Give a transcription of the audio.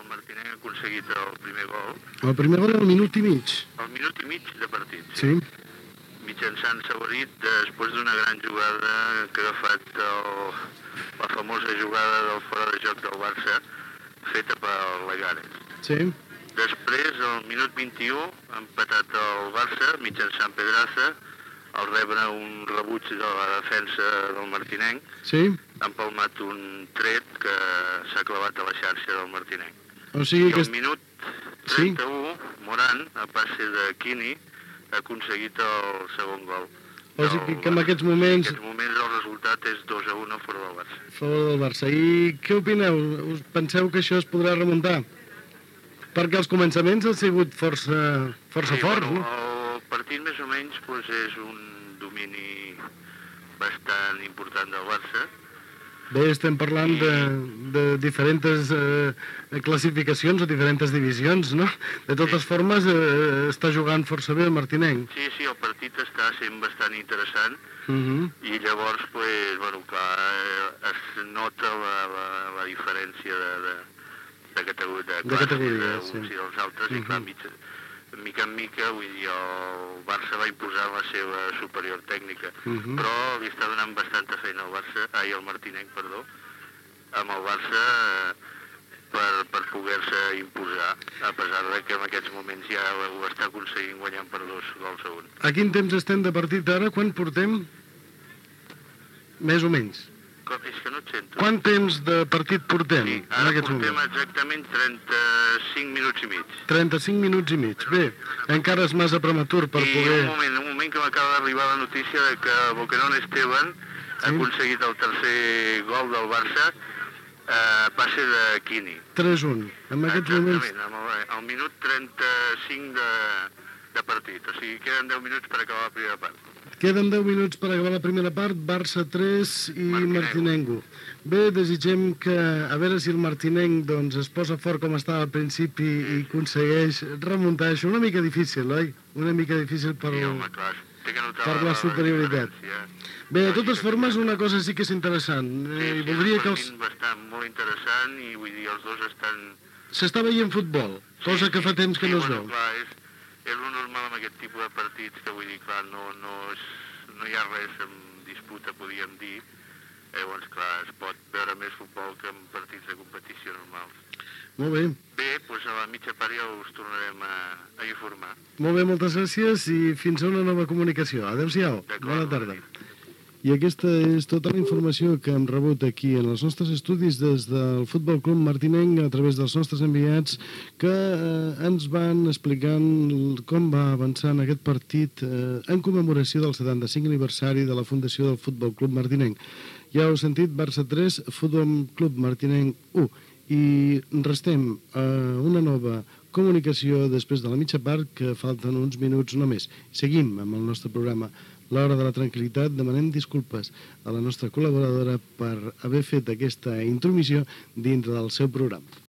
Martinenc ha aconseguit el primer gol. El primer gol al minut i mig. Al minut i mig de partit. Sí. Mitjançant Saborit, després d'una gran jugada que ha agafat la famosa jugada del fora de joc del Barça, feta per Legares. Sí. Després, al minut 21, ha empatat el Barça mitjançant Pedraza, al rebre un rebuig de la defensa del Martinenc. Sí. Ha empalmat un tret que s'ha clavat a la xarxa del Martinenc. O sigui I que... al minut 31, Moran, a passe de Quini, ha aconseguit el segon gol. O sigui que en aquests moments... En aquests moments el resultat és 2-1 a favor del Barça. A favor del Barça. I què opineu? Us penseu que això es podrà remuntar? Perquè els començaments han sigut força forts, no? El partit més o menys és un domini bastant important del Barça. Bé, estem parlant de diferents classificacions o diferents divisions, no? De totes formes, està jugant força bé el Martinenc. Sí, el partit està sent bastant interessant i llavors, clar, es nota la diferència de categoria d'uns i dels altres, i clar, mica en mica, vull dir, el Barça va imposar la seva superior tècnica, però li està donant bastanta feina al Martinenc, amb el Barça per poder-se imposar, a pesar de que en aquests moments ja ho està aconseguint guanyant per 2 gols a 1. A quin temps estem de partit ara? Quan portem? Més o menys. És que no et sento. Quant temps de partit portem? Sí, ara portem exactament 35 minuts i mig. 35 minuts i mig. Bé, encara és massa prematur per poder... I un moment que m'acaba d'arribar la notícia de que Boquerón Esteban ha aconseguit el tercer gol del Barça a passe de Quini. 3-1. En aquests moments... Exactament, al minut 35 de partit. O sigui, queden 10 minuts per acabar la primera part. Queden 10 minuts per acabar la primera part, Barça 3 i Martinenc 1. Bé, desitgem que, a veure si el Martinenc es posa fort com estava al principi i aconsegueix remuntar això. Una mica difícil, oi? Una mica difícil per la superioritat. Bé, de totes formes, una cosa sí que és interessant. Sí, és un bastant molt interessant i vull dir, els dos estan... S'està veient futbol, cosa que fa temps que no es veu. És el normal amb aquest tipus de partits, que vull dir, clar, no hi ha res en disputa, podríem dir. Llavors, clar, es pot veure més futbol que en partits de competició normals. Molt bé. Bé, doncs a la mitja part ja us tornarem a informar. Molt bé, moltes gràcies i fins a una nova comunicació. Adéu-siau. Bona tarda. I aquesta és tota la informació que hem rebut aquí en els nostres estudis des del Futbol Club Martinenc a través dels nostres enviats que ens van explicant com va avançant aquest partit en commemoració del 75 aniversari de la fundació del Futbol Club Martinenc. Ja heu sentit, Barça 3, Futbol Club Martinenc 1. I restem a una nova comunicació després de la mitja part, que falten uns minuts només. Seguim amb el nostre programa L'Hora de la Tranquil·litat. Demanem disculpes a la nostra col·laboradora per haver fet aquesta intromissió dintre del seu programa.